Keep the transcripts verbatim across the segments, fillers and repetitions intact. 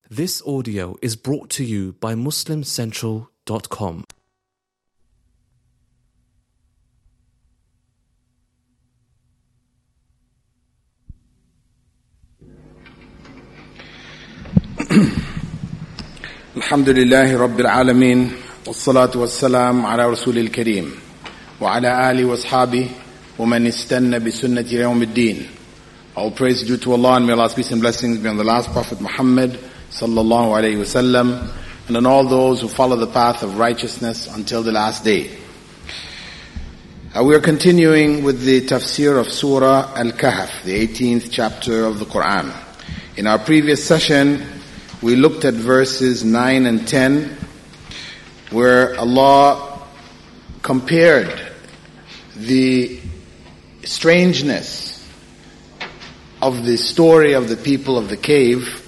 This audio is brought to you by Muslim Central dot com. Alhamdulillahi Rabbil Alameen, wassalatu wassalam ala Rasulil Kareem, wa ala alihi wa ashabihi, wa man istanna bi sunnati yawmiddin. All praise due to Allah, and may Allah's peace and blessings be on the last Prophet Muhammad sallallahu alayhi wa sallam, and on all those who follow the path of righteousness until the last day. Uh, we are continuing with the tafsir of Surah Al-Kahf, the eighteenth chapter of the Quran. In our previous session, we looked at verses nine and ten, where Allah compared the strangeness of the story of the people of the cave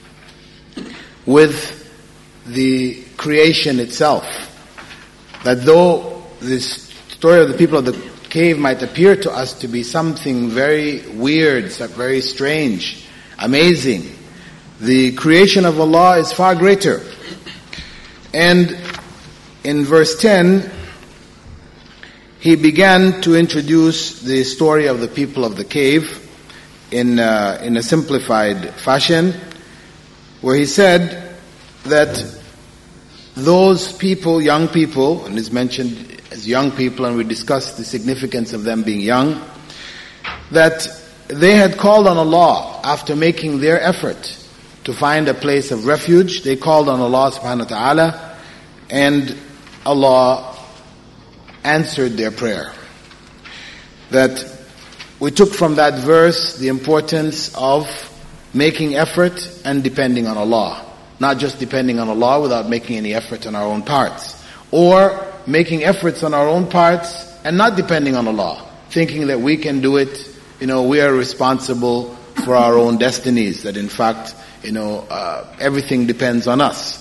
with the creation itself. That though this story of the people of the cave might appear to us to be something very weird, very strange, amazing, the creation of Allah is far greater. And in verse ten, He began to introduce the story of the people of the cave in uh, in a simplified fashion, where He said that those people, young people, and is mentioned as young people, and we discussed the significance of them being young, that they had called on Allah after making their effort to find a place of refuge. They called on Allah subhanahu wa ta'ala, and Allah answered their prayer. That we took from that verse the importance of making effort and depending on Allah. Not just depending on Allah without making any effort on our own parts. Or making efforts on our own parts and not depending on Allah. Thinking that we can do it, you know, we are responsible for our own destinies. That in fact, you know, uh, everything depends on us.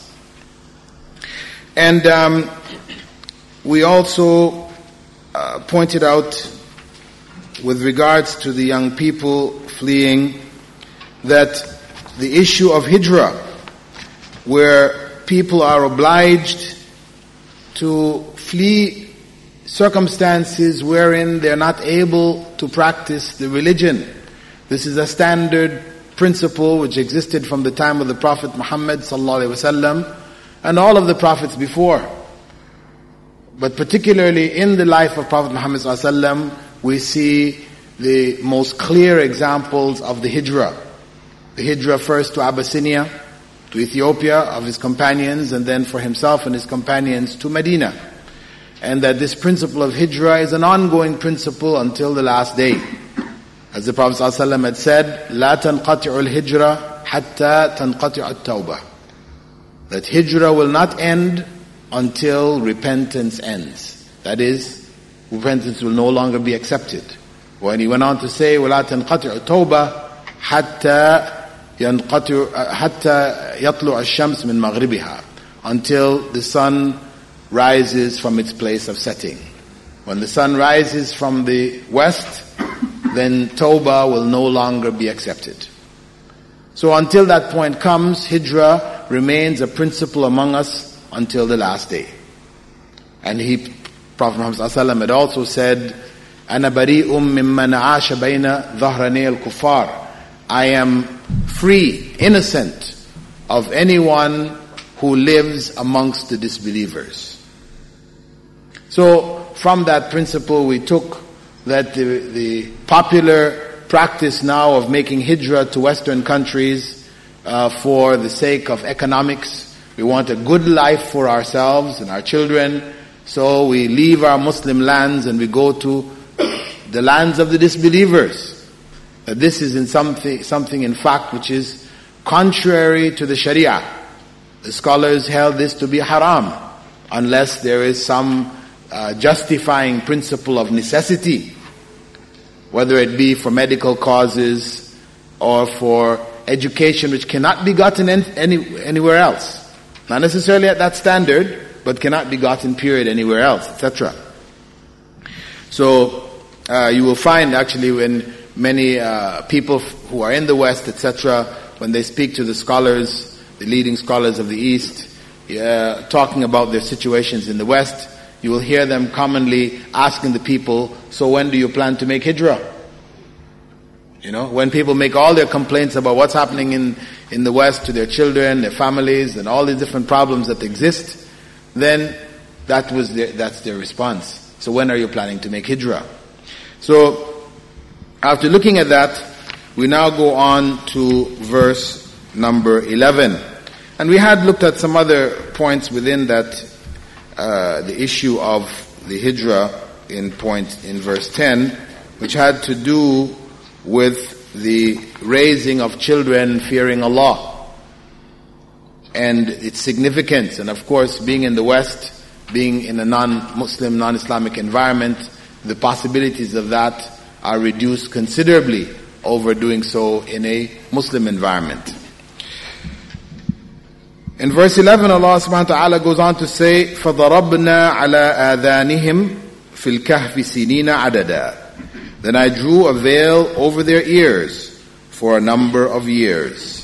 And um, we also uh, pointed out, with regards to the young people fleeing, that the issue of hijrah, where people are obliged to flee circumstances wherein they're not able to practice the religion. This is a standard principle which existed from the time of the Prophet Muhammad sallallahu alaihi wasallam and all of the prophets before. But particularly in the life of Prophet Muhammad sallallahu alaihi wasallam, we see the most clear examples of the hijrah. The hijrah first to Abyssinia, to Ethiopia of his companions, and then for himself and his companions to Medina. And that this principle of hijrah is an ongoing principle until the last day. As the Prophet ﷺ had said, لا تنقطع الهجرة حتى تنقطع التوبة. That hijrah will not end until repentance ends. That is, repentance will no longer be accepted. When he went on to say, ولا تنقطع التوبة حتى ينقطع حتى يطلع الشمس من مغربها. Until the sun rises from its place of setting. When the sun rises from the west, then Tawbah will no longer be accepted. So until that point comes, hijrah remains a principle among us until the last day. And he, Prophet Muhammad sallallahu alaihi wasallam had also said, أَنَا بَرِيءٌ مِّمَّنْ عَاشَ بَيْنَ ظَهْرَنِيَ الْكُفَّارِ. I am free, innocent of anyone who lives amongst the disbelievers. So from that principle we took that the, the popular practice now of making hijrah to Western countries uh, for the sake of economics. We want a good life for ourselves and our children, so we leave our Muslim lands and we go to the lands of the disbelievers. That this is in something, something in fact which is contrary to the Sharia. The scholars held this to be haram, unless there is some uh, justifying principle of necessity, whether it be for medical causes or for education which cannot be gotten in, any, anywhere else. Not necessarily at that standard, but cannot be gotten period anywhere else, et cetera. So uh, you will find actually when many uh, people who are in the West, et cetera, when they speak to the scholars the leading scholars of the East, uh, talking about their situations in the West, you will hear them commonly asking the people, so when do you plan to make hijrah? You know, when people make all their complaints about what's happening in, in the West to their children, their families, and all these different problems that exist, then that was their, that's their response. So when are you planning to make hijrah? So, after looking at that, we now go on to verse number eleven. And we had looked at some other points within that, uh, the issue of the hijrah in point in verse ten, which had to do with the raising of children fearing Allah and its significance. And of course, being in the West, being in a non-Muslim, non-Islamic environment, the possibilities of that are reduced considerably over doing so in a Muslim environment. In verse eleven, Allah subhanahu wa ta'ala goes on to say, فَضَرَبْنَا عَلَىٰ آذَانِهِمْ فِي الْكَهْفِ سِنِينَ عَدَدًا. Then I drew a veil over their ears for a number of years.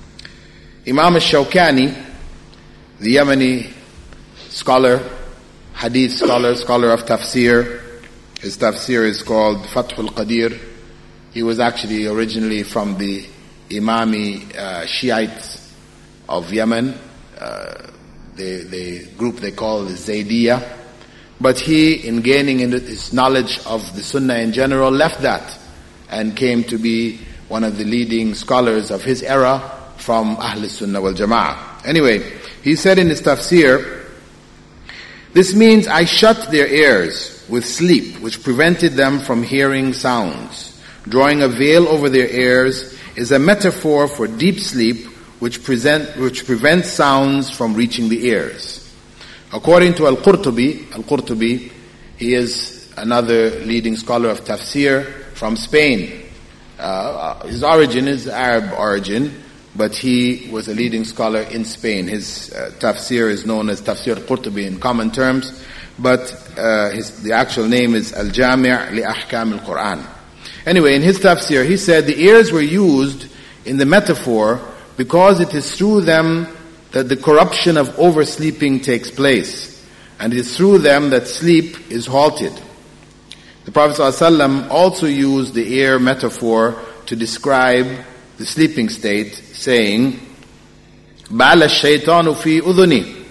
Imam al-Shawkani, the Yemeni scholar, hadith scholar, scholar of tafsir, his tafsir is called Fathul Qadir. He was actually originally from the Imami uh, Shiites of Yemen, uh, the, the group they call the Zaydiyah. But he, in gaining his knowledge of the Sunnah in general, left that and came to be one of the leading scholars of his era from Ahl Sunnah wal Jama'ah. Anyway, he said in his tafsir, this means I shut their ears with sleep, which prevented them from hearing sounds. Drawing a veil over their ears is a metaphor for deep sleep, which, present, which prevents sounds from reaching the ears. According to Al-Qurtubi, Al-Qurtubi, he is another leading scholar of tafsir from Spain. Uh, his origin is Arab origin, but he was a leading scholar in Spain. His uh, tafsir is known as Tafsir Qurtubi in common terms, but uh, his, the actual name is Al-Jami' li Ahkam al-Quran. Anyway, in his tafsir, he said the ears were used in the metaphor because it is through them that the corruption of oversleeping takes place, and it is through them that sleep is halted. The Prophet ﷺ also used the ear metaphor to describe the sleeping state, saying, "Bala shaytanu fi udhuni."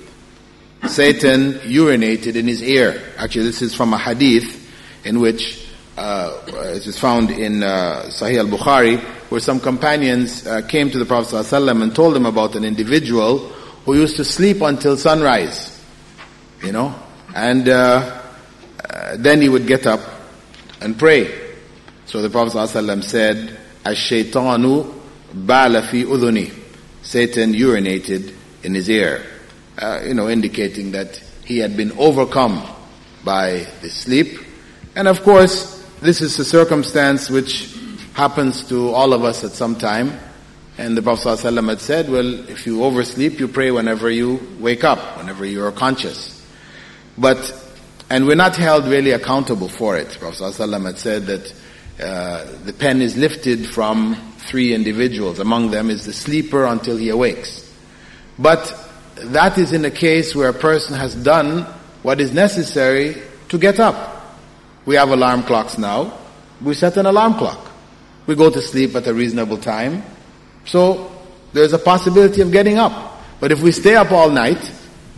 Satan urinated in his ear. Actually, this is from a hadith in which uh, it is found in uh, Sahih al-Bukhari, where some companions uh, came to the Prophet ﷺ and told him about an individual who used to sleep until sunrise, you know, and uh, uh, then he would get up and pray. So the Prophet ﷺ said, "Ash-shaytanu bala fi udhuni." Satan urinated in his ear, uh, you know, indicating that he had been overcome by the sleep. And of course, this is a circumstance which happens to all of us at some time. And the Prophet ﷺ had said, well, if you oversleep, you pray whenever you wake up, whenever you are conscious. But, and we're not held really accountable for it. The Prophet ﷺ had said that uh, the pen is lifted from three individuals. Among them is the sleeper until he awakes. But that is in a case where a person has done what is necessary to get up. We have alarm clocks now. We set an alarm clock. We go to sleep at a reasonable time. So there's a possibility of getting up. But if we stay up all night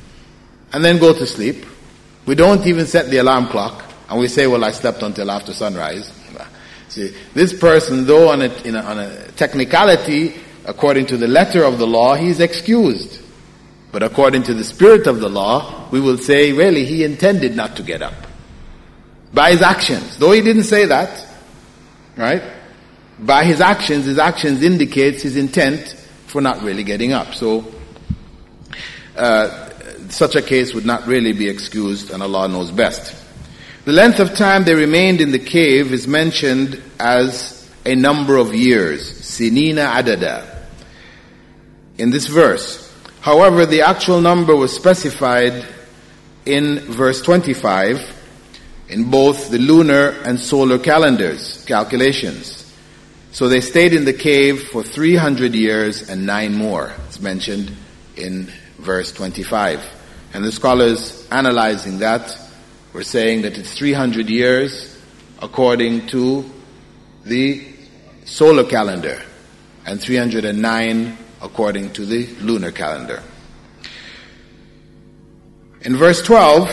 and then go to sleep, we don't even set the alarm clock, and we say, well, I slept until after sunrise. See, this person, though on a, in a, on a technicality, according to the letter of the law, he is excused. But according to the spirit of the law, we will say, really, he intended not to get up. By his actions. Though he didn't say that, right? By his actions, his actions indicates his intent for not really getting up. So, uh, such a case would not really be excused, and Allah knows best. The length of time they remained in the cave is mentioned as a number of years, sinina adada, in this verse. However, the actual number was specified in verse twenty-five in both the lunar and solar calendars, calculations. So they stayed in the cave for three hundred years and nine more. It's mentioned in verse twenty-five. And the scholars analyzing that were saying that it's three hundred years according to the solar calendar and three hundred nine according to the lunar calendar. In verse twelve,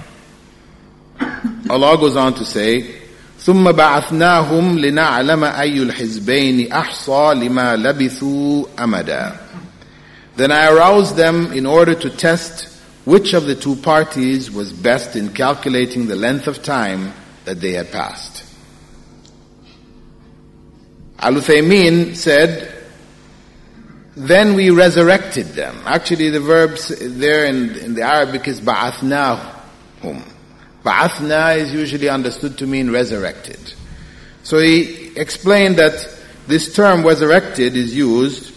Allah goes on to say, ثُمَّ بَعَثْنَاهُمْ لِنَعْلَمَ أَيُّ الْحِزْبَيْنِ أَحْصَى لِمَا لَبِثُوا أَمَدًا. Then I aroused them in order to test which of the two parties was best in calculating the length of time that they had passed. Al-Uthaymin said, then we resurrected them. Actually, the verb there in, in the Arabic is ba'athnahum. Ba'athna is usually understood to mean resurrected. So he explained that this term resurrected is used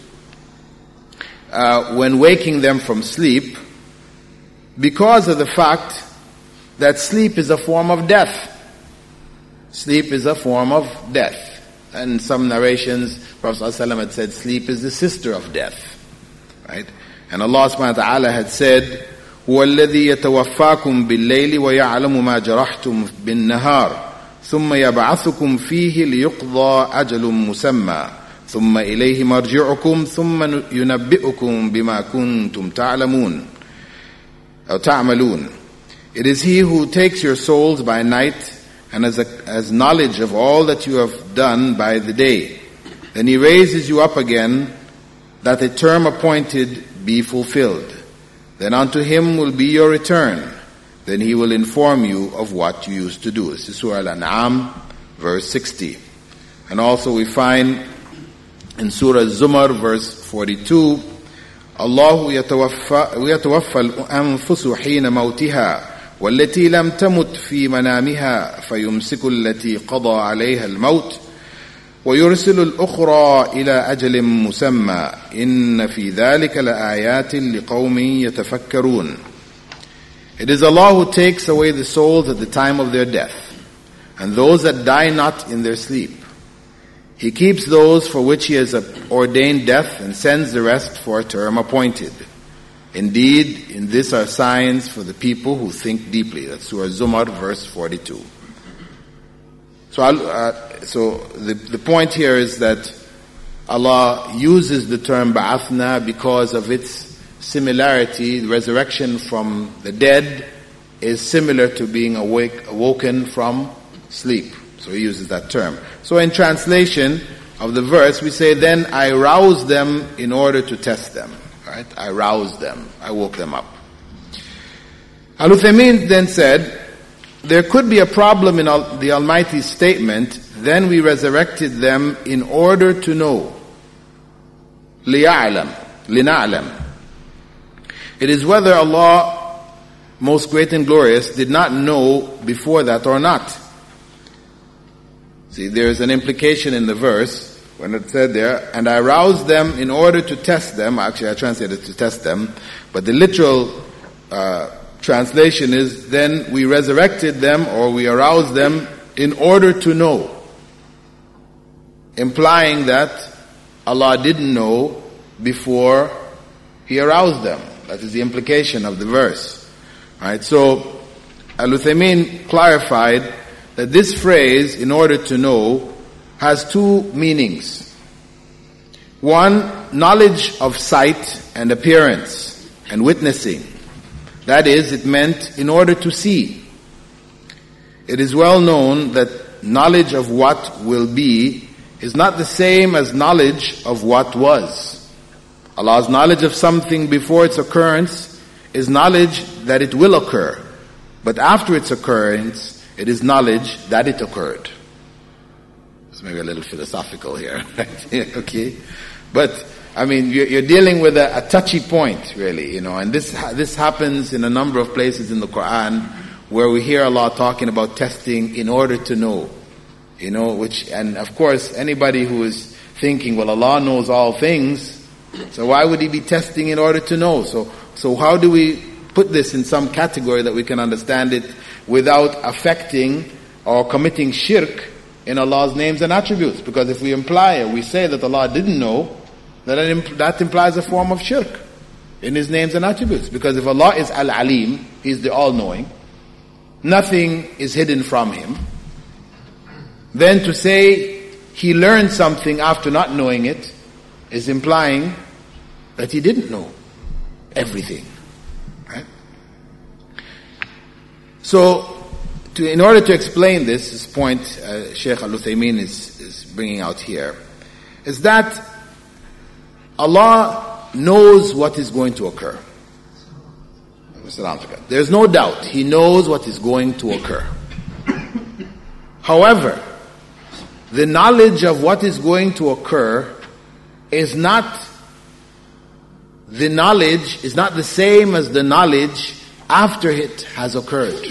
uh, when waking them from sleep because of the fact that sleep is a form of death. Sleep is a form of death. And some narrations, Prophet ﷺ had said, sleep is the sister of death. Right? And Allah subhanahu wa ta'ala had said, هُوَ الَّذِي يَتَوَفَّاكُمْ بِاللَّيْلِ وَيَعْلَمُ مَا جَرَحْتُمْ بِالنَّهَارِ ثُمَّ يَبْعَثُكُمْ فِيهِ لِيُقْضَى أَجَلٌ مُسَمًّى ثُمَّ إِلَيْهِ مَرْجِعُكُمْ ثُمَّ يُنَبِّئُكُمْ بِمَا كُنْتُمْ تَعْلَمُونَ أو تَعْمَلُونَ. It is He who takes your souls by night and has, a, has knowledge of all that you have done by the day. Then He raises you up again, that the term appointed be fulfilled. Then unto Him will be your return. Then He will inform you of what you used to do. This is Surah Al-An'am, verse sixty. And also we find in Surah Zumar, verse forty-two, Allahu yatawaffa al-anfusu hina mawtiha والتي لم تمت في منامها فيمسك التي قضى عليها الموت ويرسل الأخرى إلى أجل مسمى إن في ذلك لآيات لقوم يتفكرون. It is Allah who takes away the souls at the time of their death, and those that die not in their sleep. He keeps those for which He has ordained death and sends the rest for a term appointed. Indeed, in this are signs for the people who think deeply. That's Surah Zumar, verse forty-two. So, uh, so the, the point here is that Allah uses the term ba'athna because of its similarity. The resurrection from the dead is similar to being awake, awoken from sleep. So He uses that term. So in translation of the verse, we say, then I roused them in order to test them. Right? I roused them. I woke them up. Al-Uthaymin then said, there could be a problem in the Almighty's statement, then we resurrected them in order to know. لِيَعْلَمْ لِنَعْلَمْ. It is whether Allah, most great and glorious, did not know before that or not. See, there is an implication in the verse, when it said there, and I roused them in order to test them. Actually, I translated to test them. But the literal uh, translation is, then we resurrected them, or we aroused them in order to know. Implying that Allah didn't know before He aroused them. That is the implication of the verse. Right? So, Al-Uthaymin clarified that this phrase, in order to know, has two meanings. One, knowledge of sight and appearance and witnessing. That is, it meant in order to see. It is well known that knowledge of what will be is not the same as knowledge of what was. Allah's knowledge of something before its occurrence is knowledge that it will occur. But after its occurrence, it is knowledge that it occurred. Maybe a little philosophical here, okay? But, I mean, you're, you're dealing with a, a touchy point, really, you know, and this this happens in a number of places in the Quran where we hear Allah talking about testing in order to know, you know, which, and of course, anybody who is thinking, well, Allah knows all things, so why would He be testing in order to know? So, so how do we put this in some category that we can understand it without affecting or committing shirk in Allah's names and attributes. Because if we imply or we say that Allah didn't know, then that implies a form of shirk in His names and attributes. Because if Allah is Al-Alim, He's the all-knowing, nothing is hidden from Him, then to say He learned something after not knowing it is implying that He didn't know everything. Right? So, to, in order to explain this, this point uh, Shaykh Al-Uthaymeen is, is bringing out here, is that Allah knows what is going to occur. There's no doubt He knows what is going to occur. However, the knowledge of what is going to occur is not the knowledge, is not the same as the knowledge after it has occurred.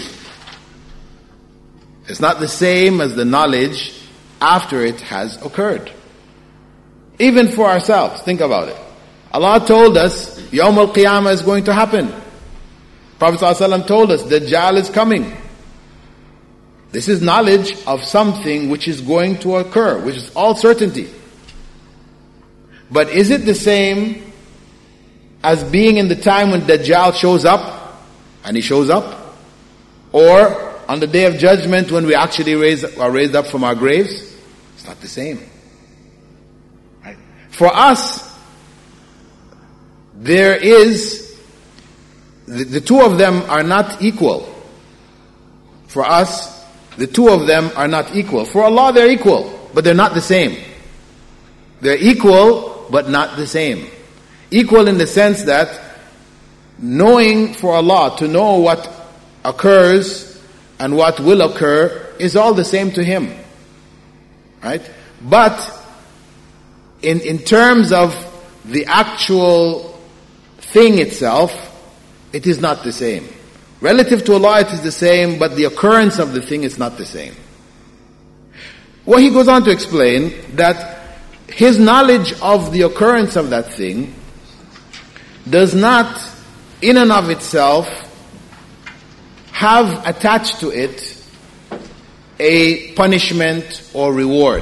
It's not the same as the knowledge after it has occurred. Even for ourselves, think about it. Allah told us, Yawm al-Qiyamah is going to happen. Prophet ﷺ told us, Dajjal is coming. This is knowledge of something which is going to occur, which is all certainty. But is it the same as being in the time when Dajjal shows up, and he shows up? Or on the Day of Judgment when we actually raise, are raised up from our graves? It's not the same. Right? For us, there is, the, the two of them are not equal. For us, the two of them are not equal. For Allah, they're equal, but they're not the same. They're equal, but not the same. Equal in the sense that knowing for Allah, to know what occurs and what will occur, is all the same to Him. Right? But in, in terms of the actual thing itself, it is not the same. Relative to Allah, it is the same, but the occurrence of the thing is not the same. Well, he goes on to explain that his knowledge of the occurrence of that thing does not, in and of itself, have attached to it a punishment or reward.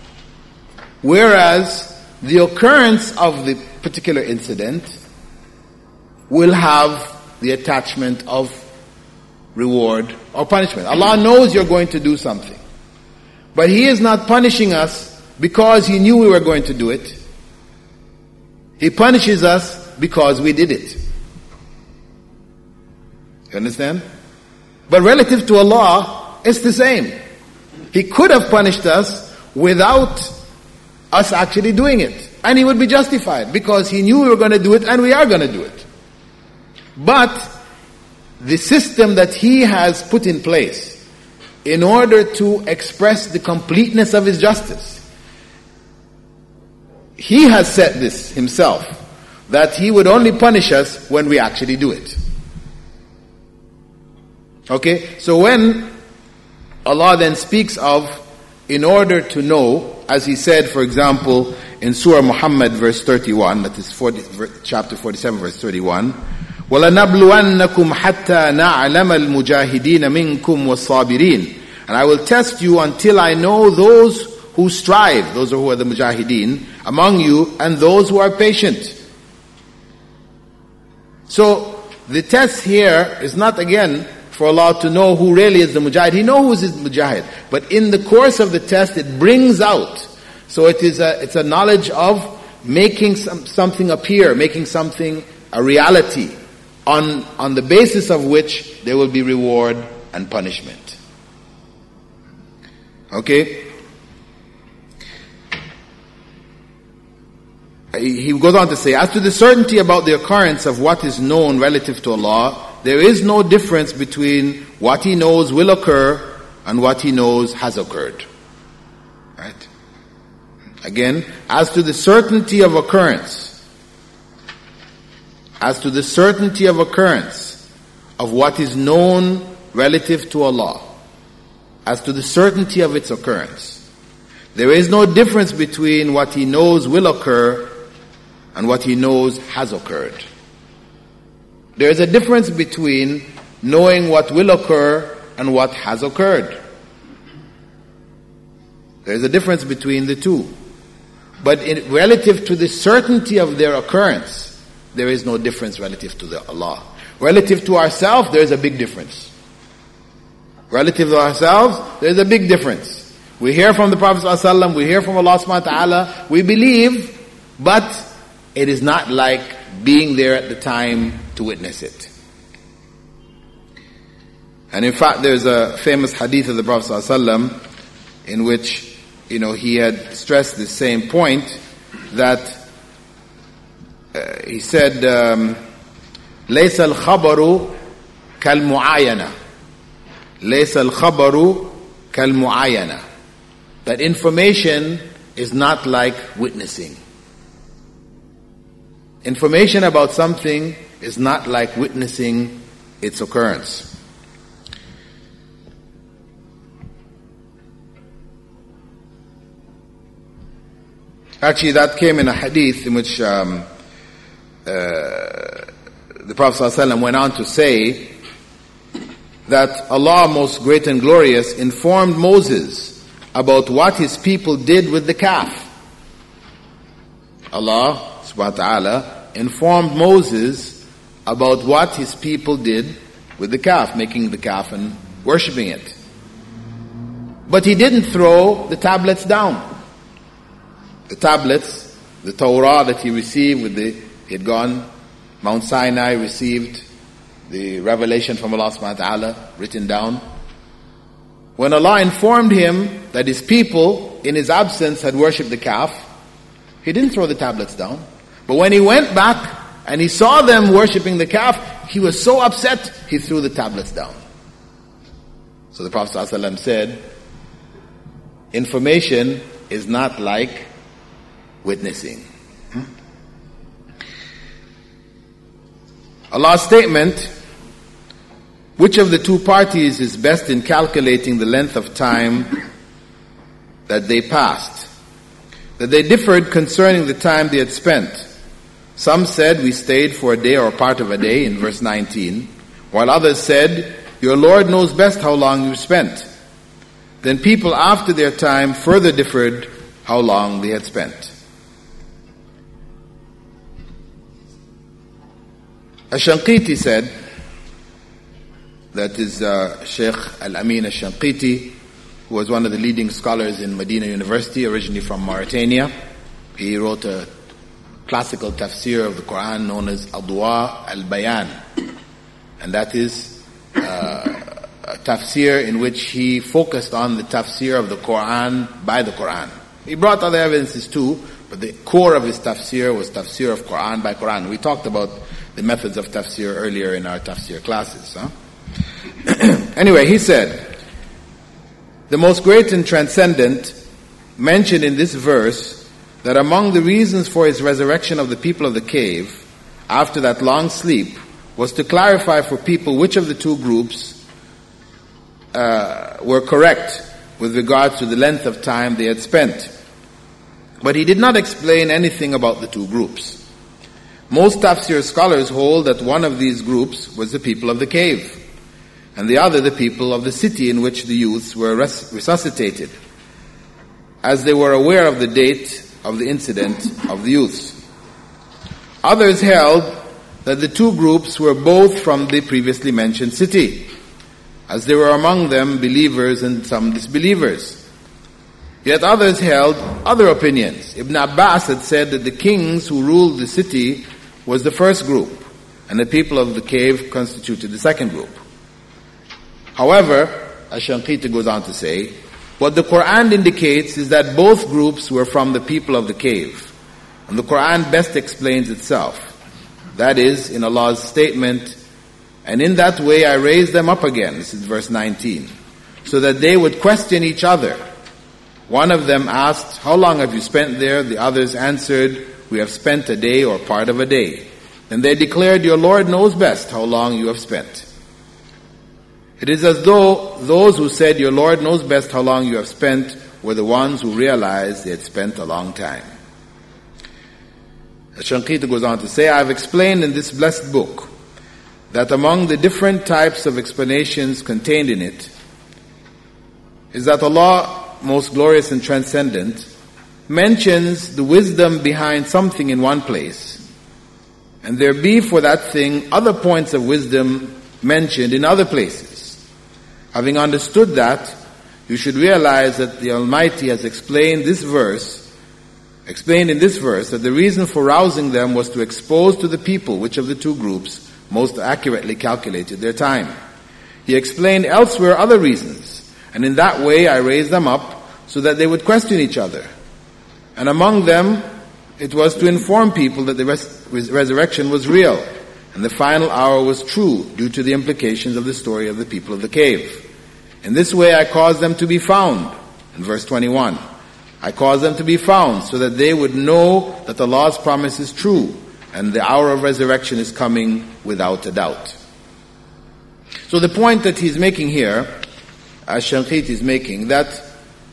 Whereas the occurrence of the particular incident will have the attachment of reward or punishment. Allah knows you're going to do something, but He is not punishing us because He knew we were going to do it. He punishes us because we did it. You understand? But relative to Allah, it's the same. He could have punished us without us actually doing it, and He would be justified because He knew we were going to do it, and we are going to do it. But the system that He has put in place in order to express the completeness of His justice, He has said this Himself, that He would only punish us when we actually do it. Okay? So when Allah then speaks of, in order to know, as He said, for example, in Surah Muhammad verse thirty-one, that is forty, chapter forty-seven verse thirty-one, وَلَنَبْلُوَنَّكُمْ حَتَّى نَعْلَمَ الْمُجَاهِدِينَ مِنْكُمْ وَالصَّابِرِينَ. And I will test you until I know those who strive, those who are the mujahideen, among you, and those who are patient. So, the test here is not again for Allah to know who really is the mujahid. He knows who is the mujahid. But in the course of the test, it brings out. So it is a, it's a knowledge of making some, something appear, making something a reality, on, on the basis of which there will be reward and punishment. Okay? He goes on to say, as to the certainty about the occurrence of what is known relative to Allah, there is no difference between what He knows will occur and what He knows has occurred. Right? Again, as to the certainty of occurrence, as to the certainty of occurrence of what is known relative to Allah, as to the certainty of its occurrence, there is no difference between what He knows will occur and what He knows has occurred. There is a difference between knowing what will occur and what has occurred. There's a difference between the two. But in, relative to the certainty of their occurrence, there is no difference relative to the Allah. Relative to ourselves, there is a big difference. Relative to ourselves, there is a big difference. We hear from the Prophet ﷺ, we hear from Allah subhanahu wa ta'ala, we believe, but it is not like being there at the time to witness it. And in fact, there's a famous hadith of the Prophet ﷺ in which, you know, he had stressed the same point, that uh, he said, um, ليس الخبر كالمعاينة ليس الخبر كالمعاينة, that information is not like witnessing. Information about something is not like witnessing its occurrence. Actually, that came in a hadith in which um, uh, the Prophet ﷺ went on to say that Allah, most great and glorious, informed Moses about what his people did with the calf. Allah subhanahu wa ta'ala informed Moses about what his people did with the calf, making the calf and worshipping it. But he didn't throw the tablets down. The tablets, the Torah that he received with the, he had gone, Mount Sinai, received the revelation from Allah subhanahu wa ta'ala written down. When Allah informed him that his people, in his absence, had worshipped the calf, he didn't throw the tablets down. But when he went back and he saw them worshipping the calf, he was so upset, he threw the tablets down. So the Prophet ﷺ said, information is not like witnessing. Hmm? Allah's statement, which of the two parties is best in calculating the length of time that they passed? That they differed concerning the time they had spent. Some said, we stayed for a day or part of a day, in verse nineteen, while others said, your Lord knows best how long you spent. Then people after their time further differed how long they had spent. Ash-Shanqiti said, that is uh, Sheikh Al-Amin Ash-Shanqiti, who was one of the leading scholars in Medina University, originally from Mauritania. He wrote a classical tafsir of the Quran known as Adwa al-Bayan. And that is uh, a tafsir in which he focused on the tafsir of the Quran by the Quran. He brought other evidences too, but the core of his tafsir was tafsir of Quran by Quran. We talked about the methods of tafsir earlier in our tafsir classes. Huh? Anyway, he said, the most great and transcendent mentioned in this verse that among the reasons for his resurrection of the people of the cave after that long sleep was to clarify for people which of the two groups uh, were correct with regards to the length of time they had spent. But he did not explain anything about the two groups. Most tafsir scholars hold that one of these groups was the people of the cave, and the other the people of the city in which the youths were res- resuscitated, as they were aware of the date of the incident of the youths. Others held that the two groups were both from the previously mentioned city, as there were among them believers and some disbelievers. Yet others held other opinions. Ibn Abbas had said that the kings who ruled the city was the first group, and the people of the cave constituted the second group. However, Ash-Shanqiti goes on to say, what the Quran indicates is that both groups were from the people of the cave, and the Quran best explains itself. That is, in Allah's statement, and in that way I raised them up again, this is verse nineteen, so that they would question each other. One of them asked, how long have you spent there? The others answered, we have spent a day or part of a day. Then they declared, your Lord knows best how long you have spent. It is as though those who said, your Lord knows best how long you have spent, were the ones who realized they had spent a long time. Ash-Shanqiti goes on to say, I have explained in this blessed book that among the different types of explanations contained in it is that Allah most glorious and transcendent, mentions the wisdom behind something in one place, and there be for that thing other points of wisdom mentioned in other places. Having understood that, you should realize that the Almighty has explained this verse, explained in this verse that the reason for rousing them was to expose to the people which of the two groups most accurately calculated their time. He explained elsewhere other reasons, and in that way I raised them up so that they would question each other. And among them, it was to inform people that the res- resurrection was real, and the final hour was true due to the implications of the story of the people of the cave. In this way I caused them to be found. In verse twenty-one, I caused them to be found so that they would know that Allah's promise is true, and the hour of resurrection is coming without a doubt. So the point that he's making here, Ash-Shanqiti is making, that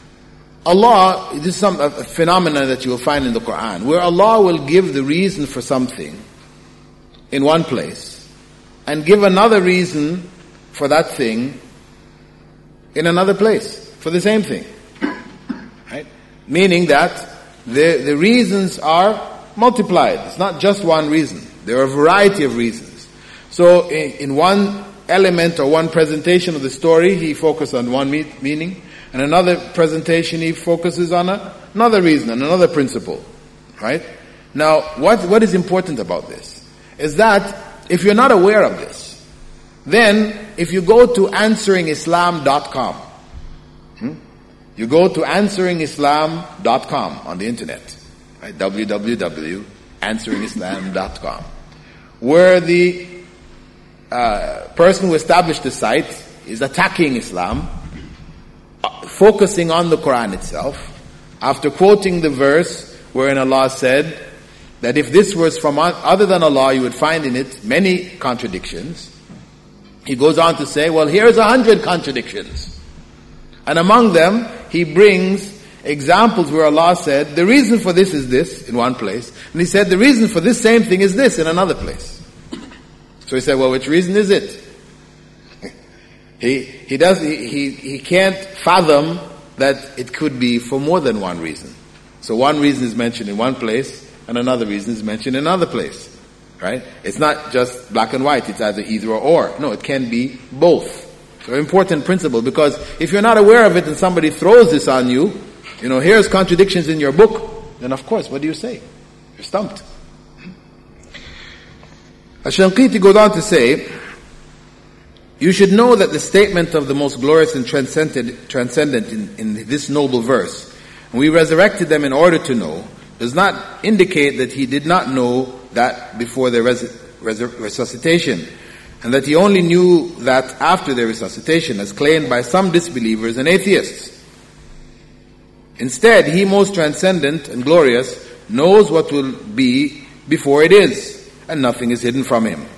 Allah, this is some, a phenomenon that you will find in the Quran, where Allah will give the reason for something in one place, and give another reason for that thing in another place, for the same thing. Right? Meaning that the, the reasons are multiplied. It's not just one reason. There are a variety of reasons. So in, in one element or one presentation of the story, he focused on one me- meaning, and another presentation he focuses on a, another reason and another principle. Right? Now, what what is important about this is that if you're not aware of this, then if you go to answering islam dot com, hmm, you go to answering islam dot com on the internet, right? w w w dot answering islam dot com, where the uh, person who established the site is attacking Islam, focusing on the Quran itself, after quoting the verse wherein Allah said that if this was from other than Allah, you would find in it many contradictions. He goes on to say, well, here's a hundred contradictions. And among them, he brings examples where Allah said, the reason for this is this, in one place. And he said, the reason for this same thing is this, in another place. So he said, well, which reason is it? he he does he, he he can't fathom that it could be for more than one reason. So one reason is mentioned in one place, and another reason is mentioned in another place. Right? It's not just black and white, it's either either or or. No, it can be both. So important principle, because if you're not aware of it and somebody throws this on you, you know, here's contradictions in your book, then of course, what do you say? You're stumped. Ash-Shanqiti goes on to say, you should know that the statement of the most glorious and transcendent, transcendent in, in this noble verse, and we resurrected them in order to know, does not indicate that he did not know that before their res- res- resuscitation, and that he only knew that after their resuscitation, as claimed by some disbelievers and atheists. Instead, he, most transcendent and glorious, knows what will be before it is, and nothing is hidden from him.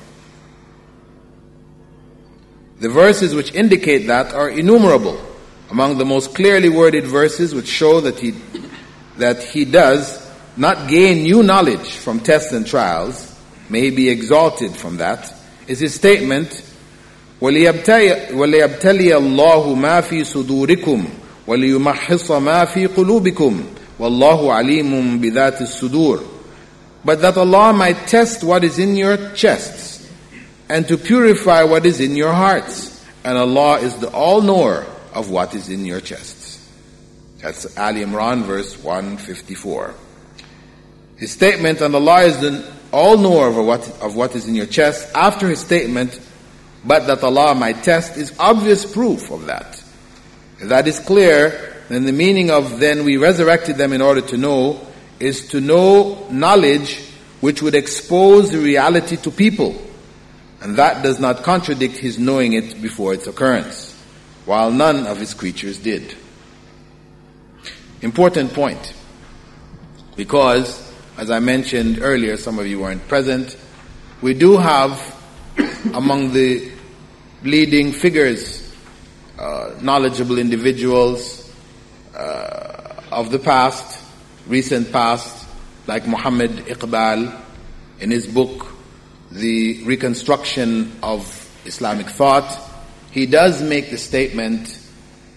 The verses which indicate that are innumerable. Among the most clearly worded verses which show that he that he does not gain new knowledge from tests and trials, may be exalted from that, is his statement, وَلِيَبْتَلِيَ اللَّهُ مَا فِي صُدُورِكُمْ وَلِيُمَحِّصَ مَا فِي قُلُوبِكُمْ وَاللَّهُ عَلِيمٌ بِذَاتِ الصُّدُورِ. But that Allah might test what is in your chests, and to purify what is in your hearts, and Allah is the all-knower of what is in your chests. That's Ali Imran verse one fifty-four. His statement, and Allah is the all-knower of what, of what is in your chest, after his statement, but that Allah might test, is obvious proof of that. If that is clear, then the meaning of then we resurrected them in order to know is to know knowledge which would expose the reality to people. And that does not contradict his knowing it before its occurrence, while none of his creatures did. Important point. Because, as I mentioned earlier, some of you weren't present, we do have among the leading figures, uh, knowledgeable individuals uh, of the past, recent past, like Muhammad Iqbal, in his book, The Reconstruction of Islamic Thought, he does make the statement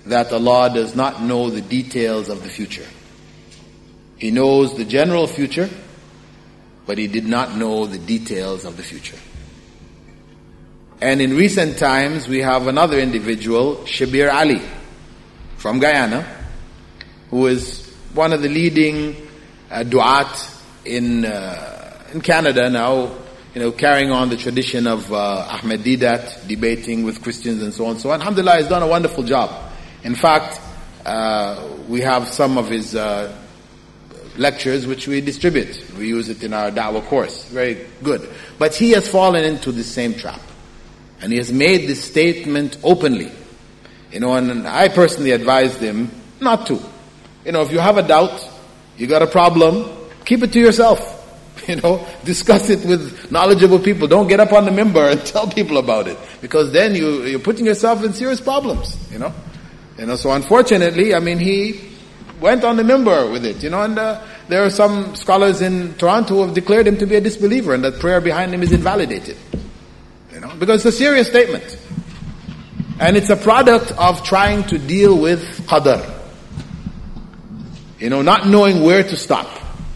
that Allah does not know the details of the future. He knows the general future, but He did not know the details of the future. And in recent times, we have another individual, Shabir Ali, from Guyana, who is one of the leading uh, du'at in uh, in Canada now, you know, carrying on the tradition of uh, Ahmed Deedat, debating with Christians and so on. So alhamdulillah, he's done a wonderful job. In fact, uh, we have some of his uh, lectures which we distribute. We use it in our da'wah course. Very good. But he has fallen into the same trap. And he has made this statement openly. You know, and I personally advised him not to. You know, if you have a doubt, you got a problem, keep it to yourself. You know, discuss it with knowledgeable people. Don't get up on the mimbar and tell people about it. Because then you, you're putting yourself in serious problems, you know. You know, so unfortunately, I mean, he went on the mimbar with it, you know, and uh, there are some scholars in Toronto who have declared him to be a disbeliever and that prayer behind him is invalidated. You know, because it's a serious statement. And it's a product of trying to deal with qadar. You know, not knowing where to stop.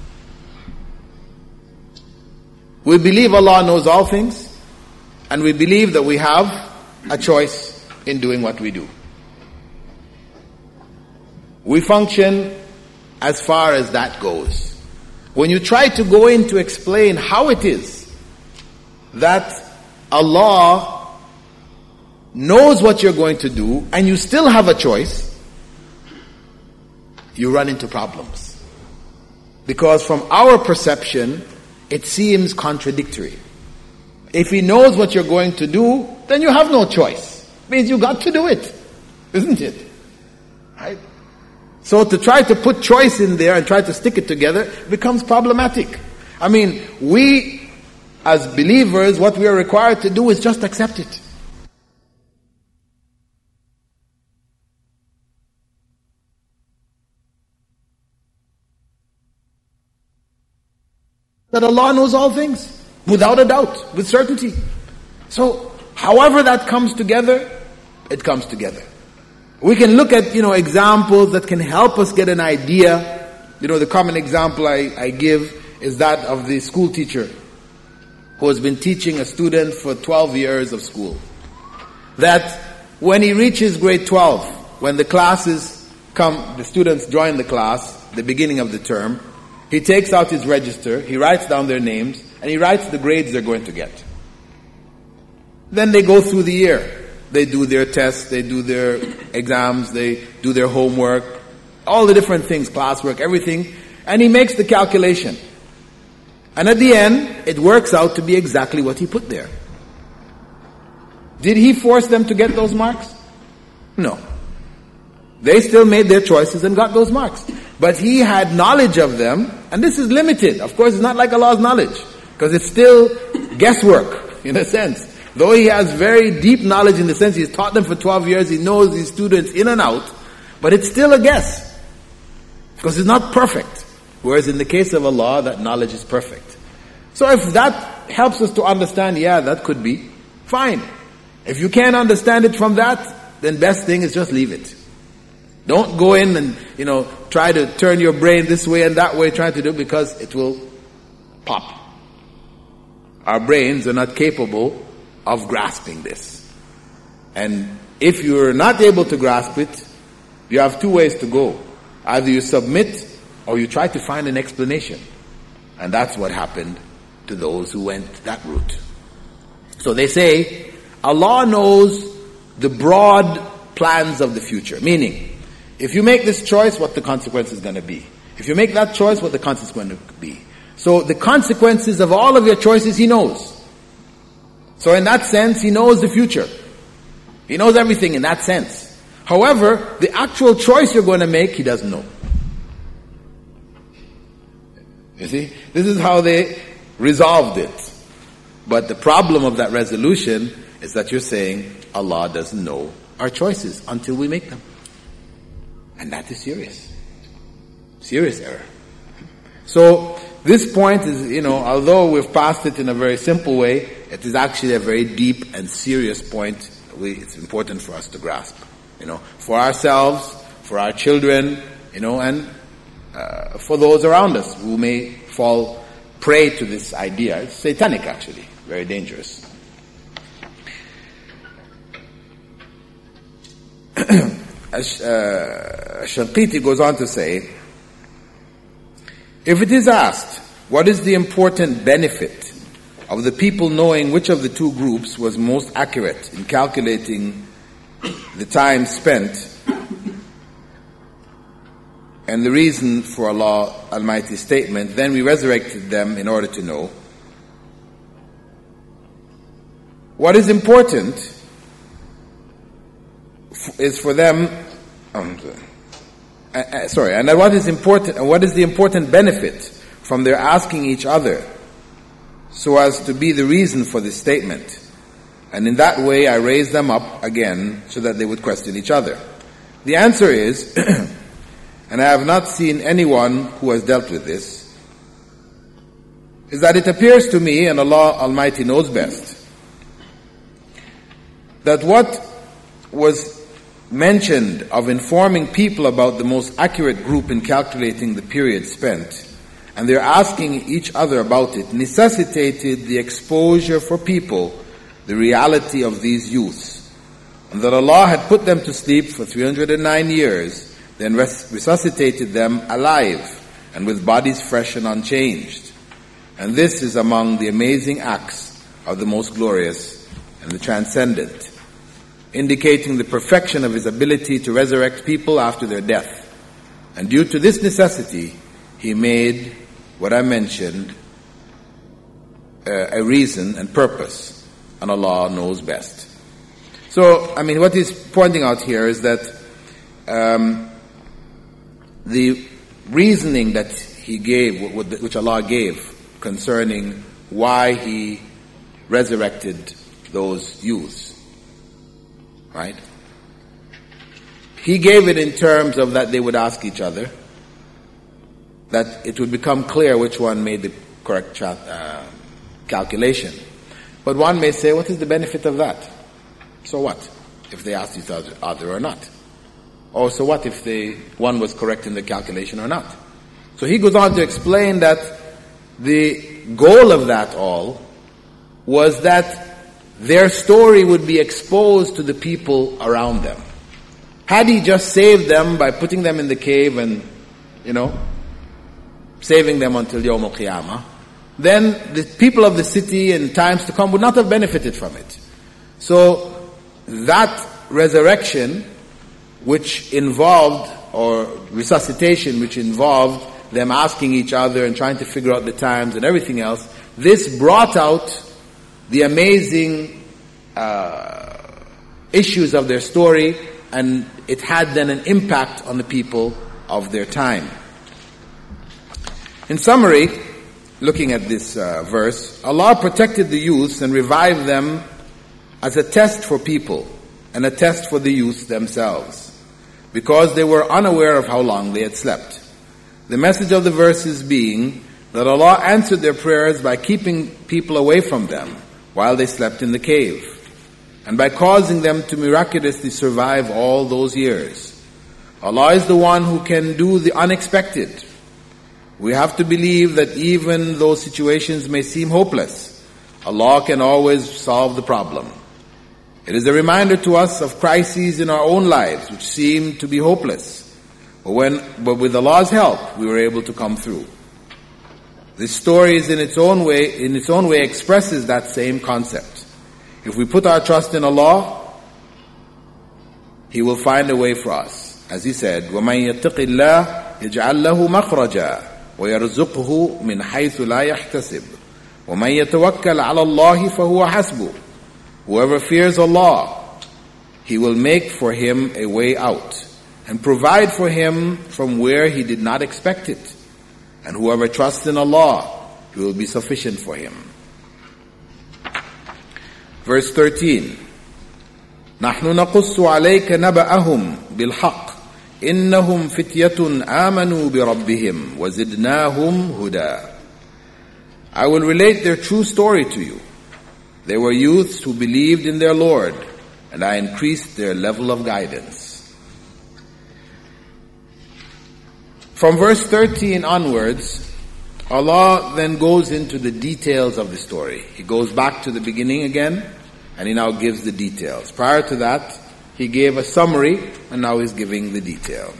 We believe Allah knows all things, and we believe that we have a choice in doing what we do. We function as far as that goes. When you try to go in to explain how it is that Allah knows what you're going to do and you still have a choice, you run into problems. Because from our perception, it seems contradictory. If He knows what you're going to do, then you have no choice. It means you got to do it, isn't it? Right? So to try to put choice in there and try to stick it together becomes problematic. I mean, we as believers, what we are required to do is just accept it. That Allah knows all things, without a doubt, with certainty. So, however that comes together, it comes together. We can look at, you know, examples that can help us get an idea. You know, the common example I, I give is that of the school teacher who has been teaching a student for twelve years of school. That when he reaches grade twelve, when the classes come, the students join the class, the beginning of the term, he takes out his register, he writes down their names, and he writes the grades they're going to get. Then they go through the year. They do their tests, they do their exams, they do their homework, all the different things, classwork, everything, and he makes the calculation. And at the end, it works out to be exactly what he put there. Did he force them to get those marks? No. They still made their choices and got those marks. But he had knowledge of them, and this is limited. Of course, it's not like Allah's knowledge, because it's still guesswork, in a sense. Though he has very deep knowledge in the sense he's taught them for twelve years, he knows these students in and out, but it's still a guess. Because it's not perfect. Whereas in the case of Allah, that knowledge is perfect. So if that helps us to understand, yeah, that could be, fine. If you can't understand it from that, then best thing is just leave it. Don't go in and, you know, try to turn your brain this way and that way, trying to do it, because it will pop. Our brains are not capable of grasping this. And if you're not able to grasp it, you have two ways to go. Either you submit or you try to find an explanation. And that's what happened to those who went that route. So they say, Allah knows the broad plans of the future. Meaning, if you make this choice, what the consequence is going to be. If you make that choice, what the consequence will be. So the consequences of all of your choices, He knows. So in that sense, He knows the future. He knows everything in that sense. However, the actual choice you're going to make, He doesn't know. You see? This is how they resolved it. But the problem of that resolution is that you're saying Allah doesn't know our choices until we make them. And that is serious. Serious error. So, this point is, you know, although we've passed it in a very simple way, it is actually a very deep and serious point. We, it's important for us to grasp. You know, for ourselves, for our children, you know, and uh, for those around us who may fall prey to this idea. It's satanic, actually, very dangerous. As uh, Shanqiti goes on to say, if it is asked, what is the important benefit of the people knowing which of the two groups was most accurate in calculating the time spent and the reason for Allah Almighty's statement, then we resurrected them in order to know. What is important is for them, um, uh, uh, sorry, and what is important, what is the important benefit from their asking each other so as to be the reason for this statement? And in that way I raised them up again so that they would question each other. The answer is, and I have not seen anyone who has dealt with this, is that it appears to me, and Allah Almighty knows best, that what was mentioned of informing people about the most accurate group in calculating the period spent, and they're asking each other about it, necessitated the exposure for people the reality of these youths, and that Allah had put them to sleep for three hundred nine years, then res- resuscitated them alive and with bodies fresh and unchanged. And this is among the amazing acts of the most glorious and the transcendent, indicating the perfection of His ability to resurrect people after their death. And due to this necessity, He made what I mentioned uh, a reason and purpose, and Allah knows best. So, I mean, what he's pointing out here is that um, the reasoning that He gave, which Allah gave, concerning why He resurrected those youths, right? He gave it in terms of that they would ask each other, that it would become clear which one made the correct tra- uh, calculation. But one may say, what is the benefit of that? So what, if they asked each other or not? Or so what if they, one was correct in the calculation or not? So he goes on to explain that the goal of that all was that their story would be exposed to the people around them. Had He just saved them by putting them in the cave and, you know, saving them until Yawm al-Qiyamah, then the people of the city in times to come would not have benefited from it. So that resurrection, which involved, or resuscitation, which involved them asking each other and trying to figure out the times and everything else, this brought out the amazing uh, issues of their story, and it had then an impact on the people of their time. In summary, looking at this uh, verse, Allah protected the youths and revived them as a test for people and a test for the youths themselves, because they were unaware of how long they had slept. The message of the verses being that Allah answered their prayers by keeping people away from them while they slept in the cave, and by causing them to miraculously survive all those years. Allah is the one who can do the unexpected. We have to believe that even though situations may seem hopeless, Allah can always solve the problem. It is a reminder to us of crises in our own lives which seem to be hopeless. But when, but with Allah's help, we were able to come through. This story is in its own way, in its own way expresses that same concept. If we put our trust in Allah, He will find a way for us. As He said, وَمَنْ يَتَّقِ اللَّهِ يَجْعَلْ لَهُ مَخْرَجًا وَيَرْزُقْهُ مِنْ حَيْثُ لَا يَحْتَسِبُ وَمَنْ يَتَوَكَّلْ عَلَى اللَّهِ فَهُوَ حَسْبُهُ. Whoever fears Allah, He will make for him a way out and provide for him from where he did not expect it. And whoever trusts in Allah, He will be sufficient for him. Verse thirteen. نحن نقص عليك نبأهم بالحق إنهم فتية آمنوا بربهم وزدناهم هدى. I will relate their true story to you. They were youths who believed in their Lord, and I increased their level of guidance. From verse thirteen onwards, Allah then goes into the details of the story. He goes back to the beginning again, and He now gives the details. Prior to that, He gave a summary, and now He's giving the detail.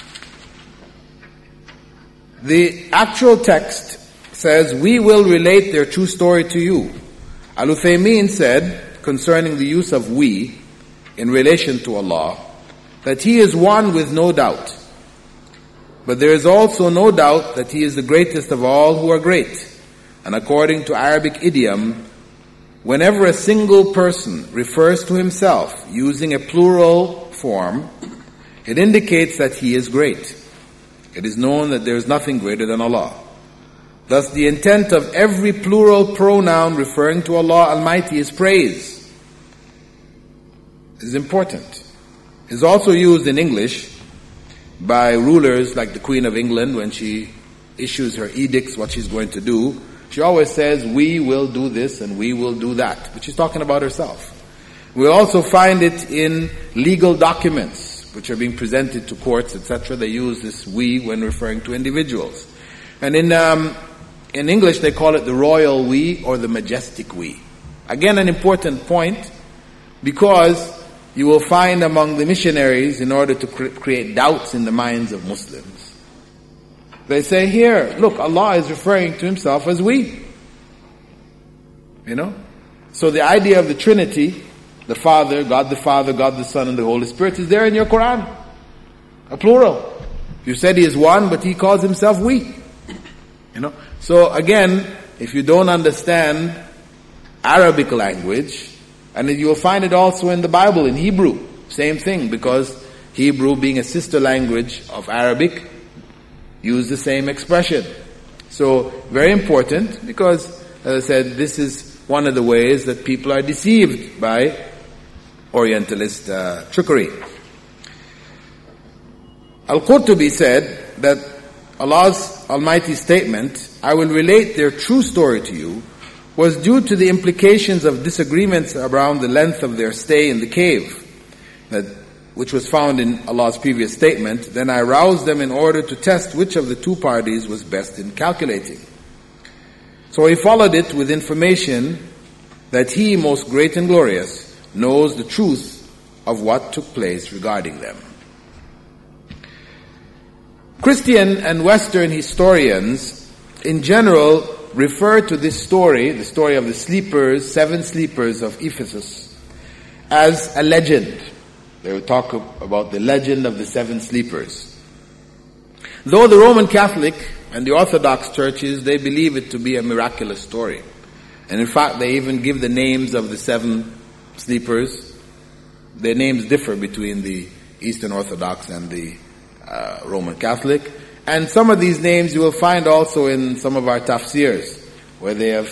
The actual text says, "We will relate their true story to you." Al-Uthaymeen said, concerning the use of "we" in relation to Allah, that He is one with no doubt. But there is also no doubt that He is the greatest of all who are great. And according to Arabic idiom, whenever a single person refers to himself using a plural form, it indicates that he is great. It is known that there is nothing greater than Allah. Thus, the intent of every plural pronoun referring to Allah Almighty is praise. This is important. It is also used in English by rulers like the Queen of England when she issues her edicts, what she's going to do. She always says, "We will do this and we will do that." But she's talking about herself. We'll also find it in legal documents which are being presented to courts, et cetera. They use this "we" when referring to individuals. And in um, in English they call it the royal "we" or the majestic "we." Again, an important point, because you will find among the missionaries, in order to cre- create doubts in the minds of Muslims, they say here, look, Allah is referring to Himself as "we." You know? So the idea of the Trinity, the Father, God the Father, God the Son, and the Holy Spirit, is there in your Quran. A plural. You said He is one, but He calls Himself "we." You know? So again, if you don't understand Arabic language, and you will find it also in the Bible, in Hebrew, same thing, because Hebrew, being a sister language of Arabic, use the same expression. So, very important, because, as I said, this is one of the ways that people are deceived by Orientalist uh, trickery. Al-Qurtubi said that Allah's Almighty statement, "I will relate their true story to you," was due to the implications of disagreements around the length of their stay in the cave, that, which was found in Allah's previous statement. "Then I roused them in order to test which of the two parties was best in calculating." So He followed it with information that He, most great and glorious, knows the truth of what took place regarding them. Christian and Western historians, in general, refer to this story, the story of the sleepers, seven sleepers of Ephesus, as a legend. They will talk about the legend of the seven sleepers. Though the Roman Catholic and the Orthodox churches, they believe it to be a miraculous story. And in fact, they even give the names of the seven sleepers. Their names differ between the Eastern Orthodox and the uh, Roman Catholic. And some of these names you will find also in some of our tafsirs, where they have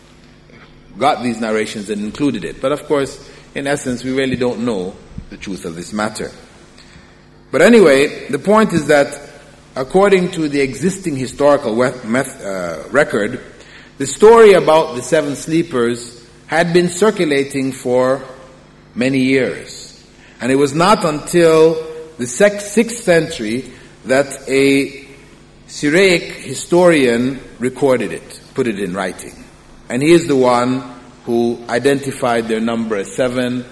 got these narrations and included it. But of course, in essence, we really don't know the truth of this matter. But anyway, the point is that according to the existing historical uh, record, the story about the seven sleepers had been circulating for many years. And it was not until the sixth century that a Syriac historian recorded it, put it in writing. And he is the one who identified their number as seven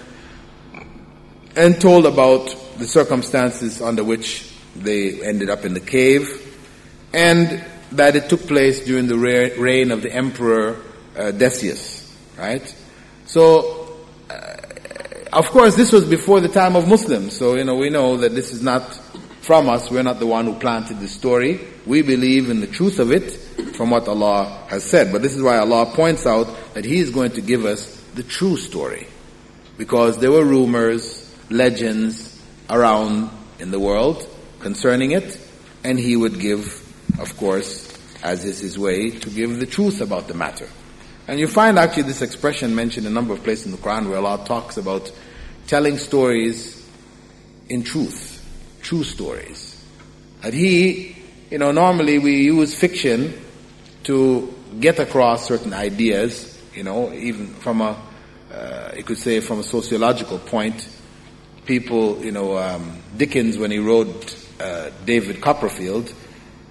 and told about the circumstances under which they ended up in the cave, and that it took place during the reign of the Emperor uh, Decius, right? So, uh, of course, this was before the time of Muslims, so, you know, we know that this is not from us. We're not the one who planted the story. We believe in the truth of it from what Allah has said. But this is why Allah points out that He is going to give us the true story. Because there were rumors, legends around in the world concerning it, and He would give, of course, as is His way, to give the truth about the matter. And you find actually this expression mentioned in a number of places in the Quran where Allah talks about telling stories in truth. True stories. That He, you know, normally we use fiction to get across certain ideas, you know, even from a, uh, you could say from a sociological point. People, you know, um, Dickens, when he wrote uh, David Copperfield,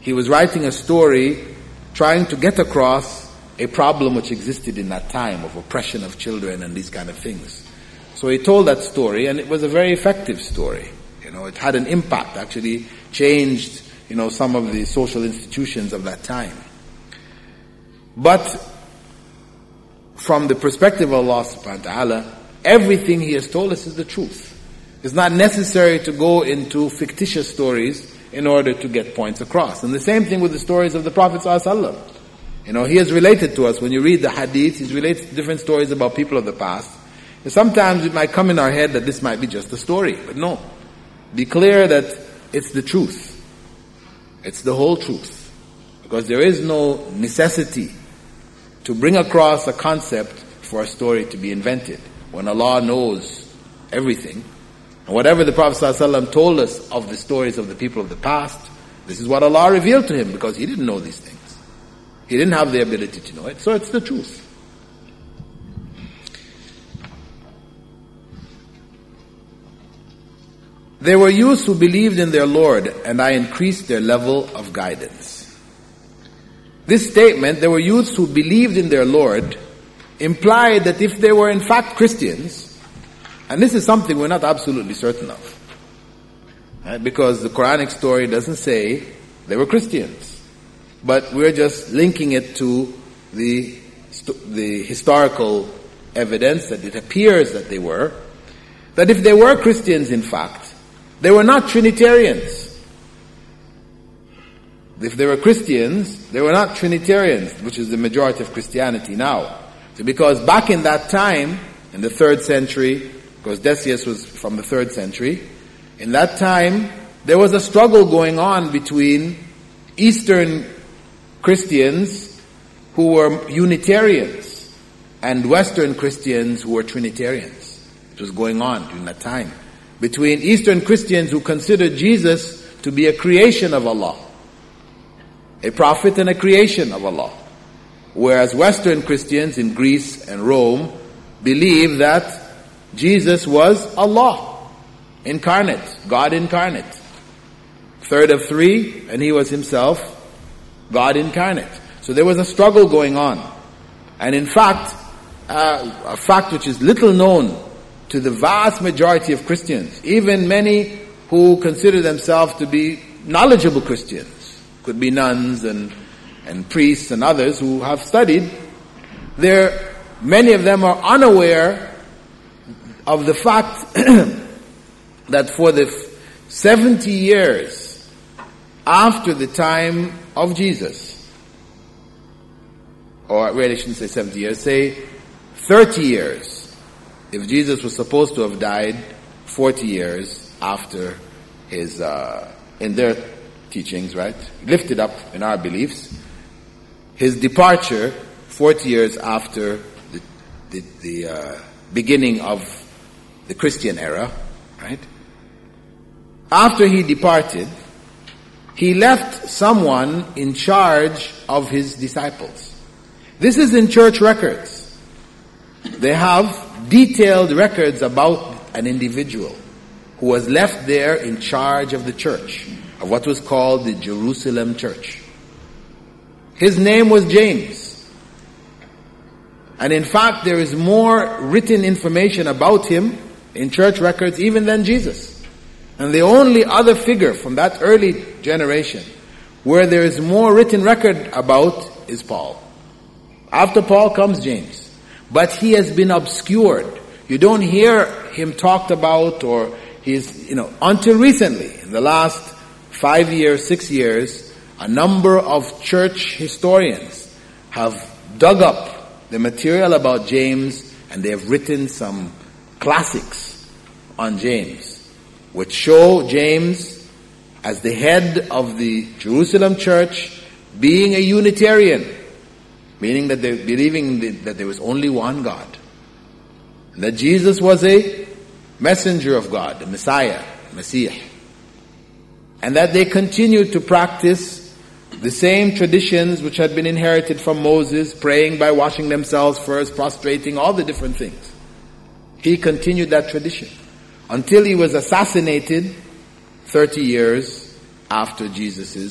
He was writing a story trying to get across a problem which existed in that time of oppression of children and these kind of things. So he told that story, and it was a very effective story. You know, it had an impact, actually changed, you know, some of the social institutions of that time. But from the perspective of Allah subhanahu wa ta'ala, everything He has told us is the truth. It's not necessary to go into fictitious stories in order to get points across. And the same thing with the stories of the Prophet sallallahu alaihi wasallam. You know, he has related to us. When you read the hadith, he's related to different stories about people of the past. And sometimes it might come in our head that this might be just a story. But no. Be clear that it's the truth. It's the whole truth. Because there is no necessity to bring across a concept for a story to be invented. When Allah knows everything, and whatever the Prophet ﷺ told us of the stories of the people of the past, this is what Allah revealed to him, because he didn't know these things. He didn't have the ability to know it, so it's the truth. There were youths who believed in their Lord, and I increased their level of guidance. This statement, there were youths who believed in their Lord, implied that if they were in fact Christians, and this is something we're not absolutely certain of, right? Because the Quranic story doesn't say they were Christians, but we're just linking it to the the historical evidence that it appears that they were, that if they were Christians in fact, they were not Trinitarians. If they were Christians, they were not Trinitarians, which is the majority of Christianity now. So because back in that time, in the third century, because Decius was from the third century, in that time, there was a struggle going on between Eastern Christians who were Unitarians and Western Christians who were Trinitarians. It was going on during that time. Between Eastern Christians who considered Jesus to be a creation of Allah, a prophet and a creation of Allah, whereas Western Christians in Greece and Rome believed that Jesus was Allah, incarnate, God incarnate. Third of three, and He was Himself God incarnate. So there was a struggle going on. And in fact, uh, a fact which is little known to the vast majority of Christians, even many who consider themselves to be knowledgeable Christians, could be nuns and, and priests and others who have studied, there, many of them are unaware of the fact that for the seventy years after the time of Jesus, or really I shouldn't say seventy years, say thirty years, if Jesus was supposed to have died forty years after his, uh, in their teachings, right, lifted up in our beliefs, his departure forty years after the, the, the uh, beginning of the Christian era, right? After he departed, he left someone in charge of his disciples. This is in church records. They have detailed records about an individual who was left there in charge of the church, of what was called the Jerusalem church. His name was James. And in fact, there is more written information about him in church records even than Jesus. And the only other figure from that early generation where there is more written record about is Paul. After Paul comes James. But he has been obscured. You don't hear him talked about, or he's, you know, until recently, in the last five years, six years, a number of church historians have dug up the material about James, and they have written some classics on James, which show James as the head of the Jerusalem church being a Unitarian, meaning that they're believing that there was only one God, and that Jesus was a messenger of God, the Messiah, Messiah, and that they continued to practice the same traditions which had been inherited from Moses, praying by washing themselves first, prostrating, all the different things. He continued that tradition until he was assassinated thirty years after Jesus'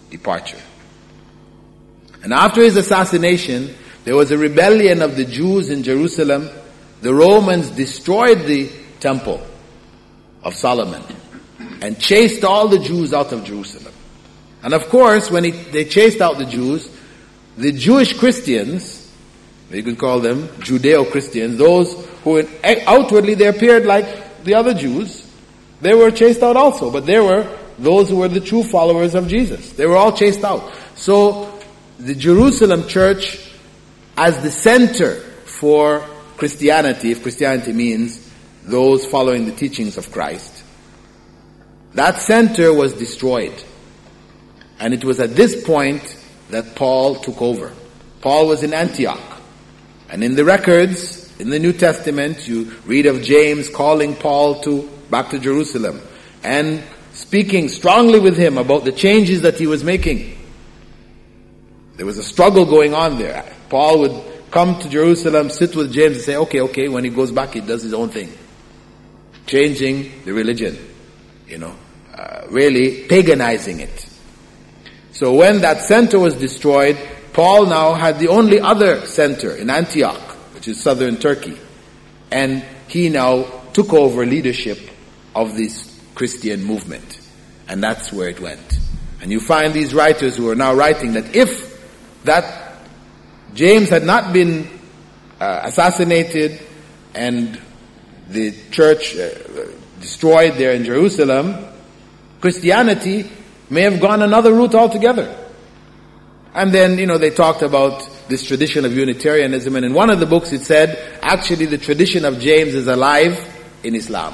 departure. And after his assassination, there was a rebellion of the Jews in Jerusalem. The Romans destroyed the temple of Solomon and chased all the Jews out of Jerusalem. And of course, when he, they chased out the Jews, the Jewish Christians, you could call them Judeo-Christians, those who outwardly they appeared like the other Jews, they were chased out also. But there were those who were the true followers of Jesus. They were all chased out. So the Jerusalem church, as the center for Christianity, if Christianity means those following the teachings of Christ, that center was destroyed. And it was at this point that Paul took over. Paul was in Antioch. And in the records, in the New Testament, you read of James calling Paul to back to Jerusalem and speaking strongly with him about the changes that he was making. There was a struggle going on there. Paul would come to Jerusalem, sit with James and say, okay, okay, when he goes back, he does his own thing. Changing the religion, you know, uh, really paganizing it. So when that center was destroyed, Paul now had the only other center in Antioch, which is southern Turkey. And he now took over leadership of this Christian movement. And that's where it went. And you find these writers who are now writing that if that James had not been uh, assassinated and the church uh, destroyed there in Jerusalem, Christianity may have gone another route altogether. And then, you know, they talked about this tradition of Unitarianism, and in one of the books it said, actually the tradition of James is alive in Islam.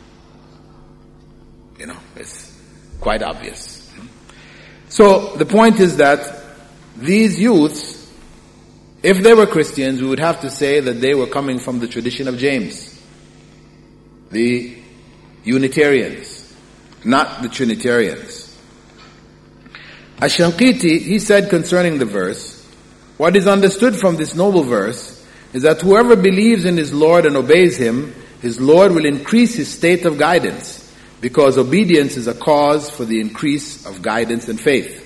You know, it's quite obvious. So the point is that these youths, if they were Christians, we would have to say that they were coming from the tradition of James, the Unitarians, not the Trinitarians. Ash-Shanqiti, he said concerning the verse, what is understood from this noble verse is that whoever believes in his Lord and obeys him, his Lord will increase his state of guidance, because obedience is a cause for the increase of guidance and faith.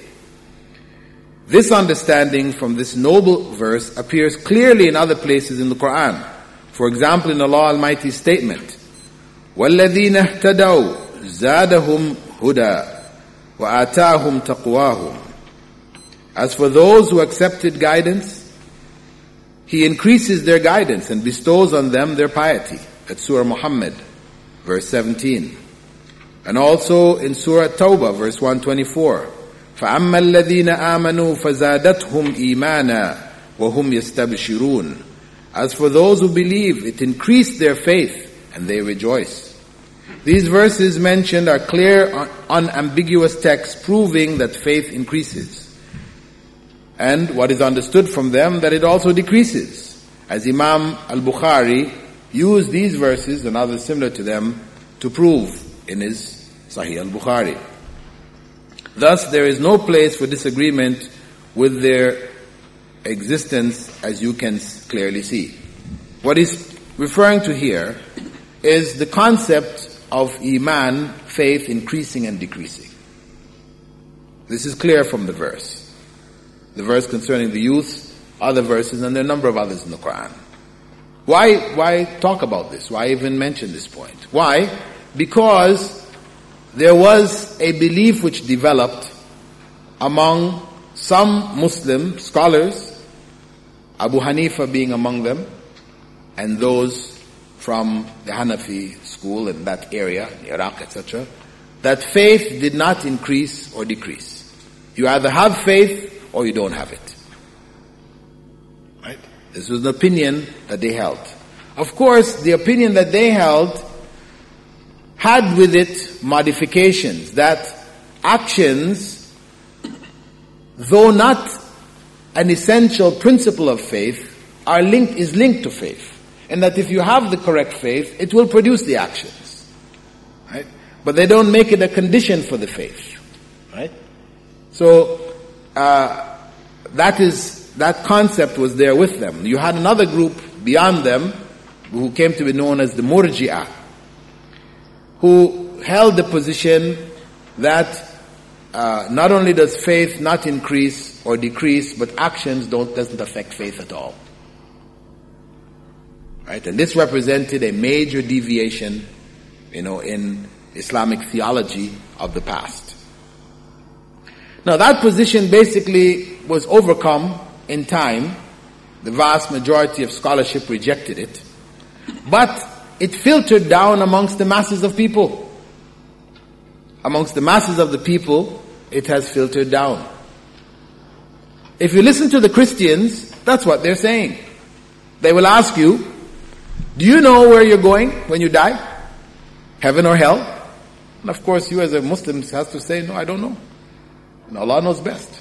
This understanding from this noble verse appears clearly in other places in the Quran. For example, in Allah Almighty's statement, وَالَّذِينَ اهْتَدَوْا زَادَهُمْ هُدًى وَآتَاهُمْ تَقْوَاهُمْ. As for those who accepted guidance, He increases their guidance and bestows on them their piety. That's Surah Muhammad, verse seventeen. And also in Surah Tawbah, verse one twenty-four. فَأَمَّا الَّذِينَ آمَنُوا فَزَادَتْهُمْ إِيمَانًا وَهُمْ يَسْتَبْشِرُونَ. As for those who believe, it increased their faith and they rejoice. These verses mentioned are clear, unambiguous texts proving that faith increases. And what is understood from them, that it also decreases. As Imam al-Bukhari used these verses and others similar to them to prove in his Sahih al-Bukhari. Thus, there is no place for disagreement with their existence, as you can clearly see. What he's referring to here is the concept of Iman, faith, increasing and decreasing. This is clear from the verse. The verse concerning the youth, other verses, and there are a number of others in the Quran. Why, why talk about this? Why even mention this point? Why? Because there was a belief which developed among some Muslim scholars, Abu Hanifa being among them, and those from the Hanafi school in that area, Iraq, et cetera, that faith did not increase or decrease. You either have faith or you don't have it. Right? This was an opinion that they held. Of course, the opinion that they held had with it modifications, that actions, though not an essential principle of faith, are linked, is linked to faith. And that if you have the correct faith, it will produce the actions. Right? But they don't make it a condition for the faith. Right? So, uh, that is, that concept was there with them. You had another group beyond them, who came to be known as the Murji'ah, who held the position that uh, not only does faith not increase or decrease, but actions don't doesn't affect faith at all. Right? And this represented a major deviation, you know, in Islamic theology of the past. Now that position basically was overcome in time. The vast majority of scholarship rejected it. But it filtered down amongst the masses of people. Amongst the masses of the people, it has filtered down. If you listen to the Christians, that's what they're saying. They will ask you, do you know where you're going when you die? Heaven or hell? And of course, you as a Muslim has to say, no, I don't know. And Allah knows best.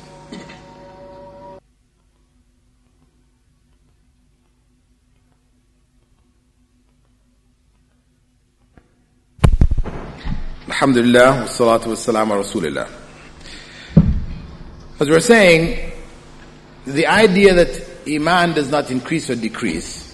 Alhamdulillah, wassalatu wassalamu ala Rasulillah. As we're saying, the idea that Iman does not increase or decrease,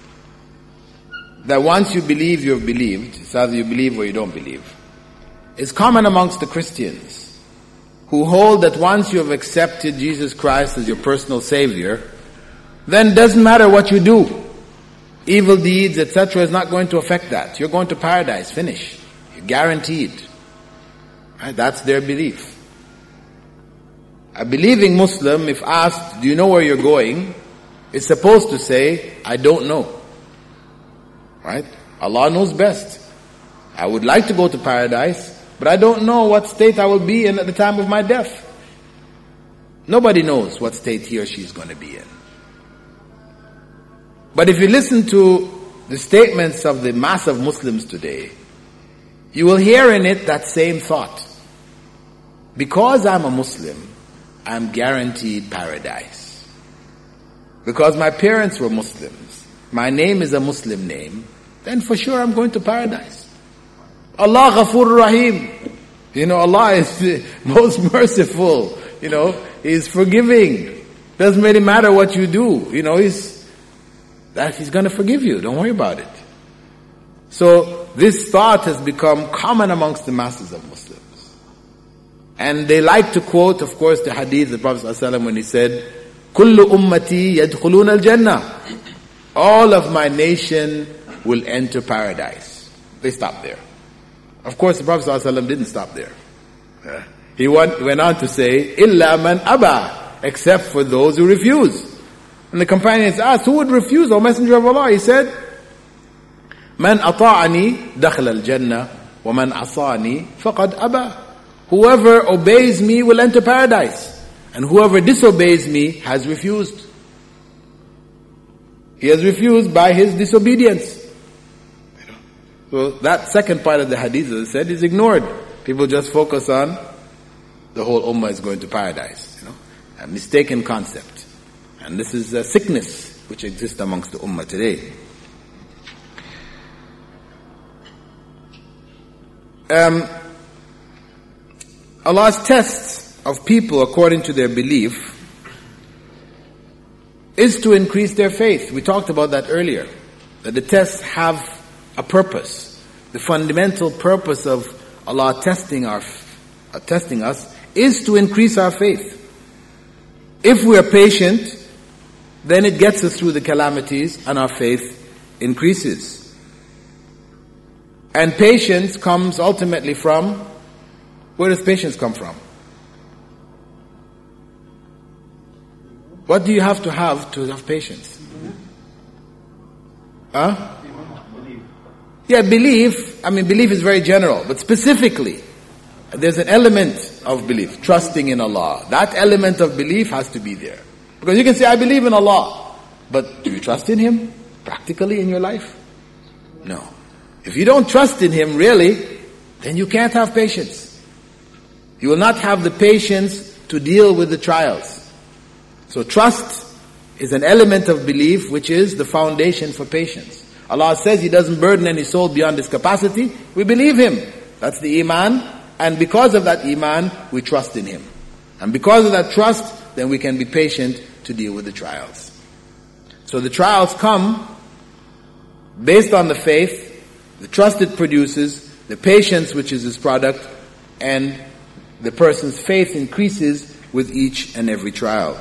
that once you believe, you have believed, it's either you believe or you don't believe, is common amongst the Christians, who hold that once you have accepted Jesus Christ as your personal Savior, then it doesn't matter what you do. Evil deeds, et cetera is not going to affect that. You're going to paradise, finish. Guaranteed. Right? That's their belief. A believing Muslim, if asked, do you know where you're going, is supposed to say, I don't know. Right? Allah knows best. I would like to go to paradise, but I don't know what state I will be in at the time of my death. Nobody knows what state he or she is going to be in. But if you listen to the statements of the mass of Muslims today, you will hear in it that same thought. Because I'm a Muslim, I'm guaranteed paradise. Because my parents were Muslims, my name is a Muslim name, then for sure I'm going to paradise. Allah Ghafur Rahim. You know, Allah is the most merciful. You know, He's forgiving. Doesn't really matter what you do. You know, He's, that He's going to forgive you. Don't worry about it. So, this thought has become common amongst the masses of Muslims. And they like to quote, of course, the hadith of the Prophet ﷺ when he said, كُلُّ أُمَّتِي يَدْخُلُونَ الْجَنَّةِ. All of my nation will enter paradise. They stopped there. Of course, the Prophet ﷺ didn't stop there. He went, went on to say, إِلَّا مَنْ أَبَى, except for those who refuse. And the companions asked, who would refuse, O Messenger of Allah? He said, من أطاعني دخل الجنة ومن عصاني فقد أبى. Whoever obeys me will enter paradise, and whoever disobeys me has refused. He has refused by his disobedience. So that second part of the hadith, as I said, is ignored. People just focus on the whole ummah is going to paradise. You know, a mistaken concept. And this is a sickness which exists amongst the ummah today. Um, Allah's tests of people according to their belief is to increase their faith. We talked about that earlier, that the tests have a purpose. The fundamental purpose of Allah testing our, uh, testing us is to increase our faith. If we are patient, then it gets us through the calamities and our faith increases. And patience comes ultimately from, where does patience come from? What do you have to have to have patience? Huh? Yeah, belief, I mean belief is very general, but specifically, there's an element of belief, trusting in Allah. That element of belief has to be there. Because you can say, I believe in Allah, but do you trust in Him practically in your life? No. If you don't trust in Him really, then you can't have patience. You will not have the patience to deal with the trials. So trust is an element of belief which is the foundation for patience. Allah says He doesn't burden any soul beyond its capacity. We believe Him. That's the Iman. And because of that Iman, we trust in Him. And because of that trust, then we can be patient to deal with the trials. So the trials come based on the faith, the trust it produces, the patience which is its product, and the person's faith increases with each and every trial.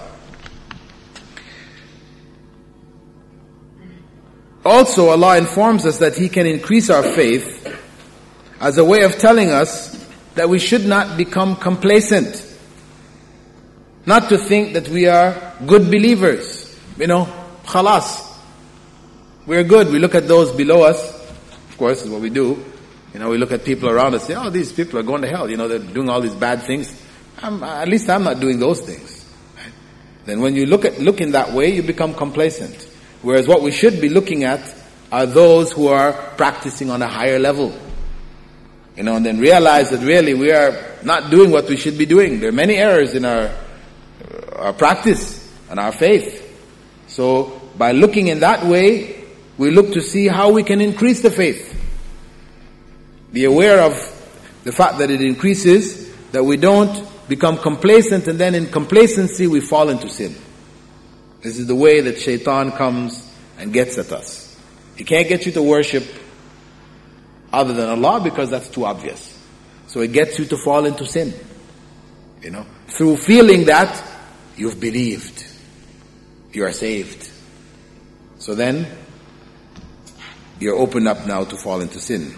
Also, Allah informs us that He can increase our faith as a way of telling us that we should not become complacent. Not to think that we are good believers. You know, khalas. We're good. We look at those below us. Of course, is what we do. You know, we look at people around us, say, oh, these people are going to hell. You know, they're doing all these bad things. I'm, at least I'm not doing those things. Right? Then when you look at look in that way, you become complacent. Whereas what we should be looking at are those who are practicing on a higher level. You know, and then realize that really we are not doing what we should be doing. There are many errors in our, our practice and our faith. So by looking in that way, we look to see how we can increase the faith. Be aware of the fact that it increases, that we don't become complacent, and then in complacency we fall into sin. This is the way that shaitan comes and gets at us. He can't get you to worship other than Allah because that's too obvious. So it gets you to fall into sin. You know, through feeling that you've believed, you are saved. So then you're open up now to fall into sin.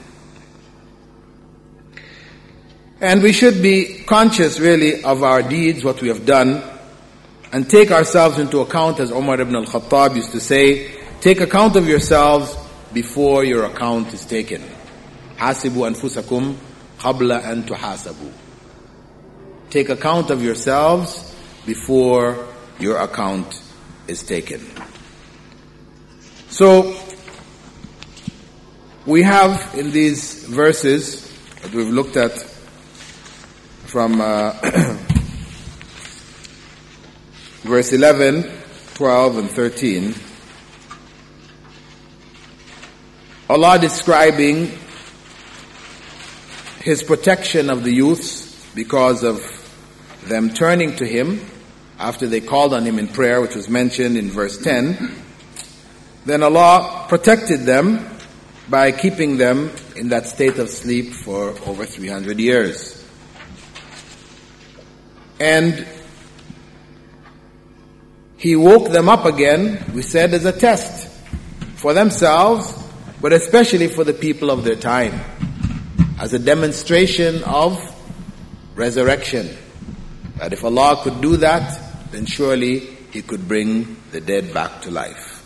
And we should be conscious really of our deeds, what we have done, and take ourselves into account, as Umar ibn al-Khattab used to say, take account of yourselves before your account is taken. Hasibu anfusakum qabla an tuhasabu. Take account of yourselves before your account is taken. So, we have in these verses that we've looked at from uh, verse eleven, twelve, and thirteen, Allah describing His protection of the youths because of them turning to Him after they called on Him in prayer, which was mentioned in verse ten. Then Allah protected them by keeping them in that state of sleep for over three hundred years. And He woke them up again, we said, as a test for themselves, but especially for the people of their time, as a demonstration of resurrection. That if Allah could do that, then surely He could bring the dead back to life.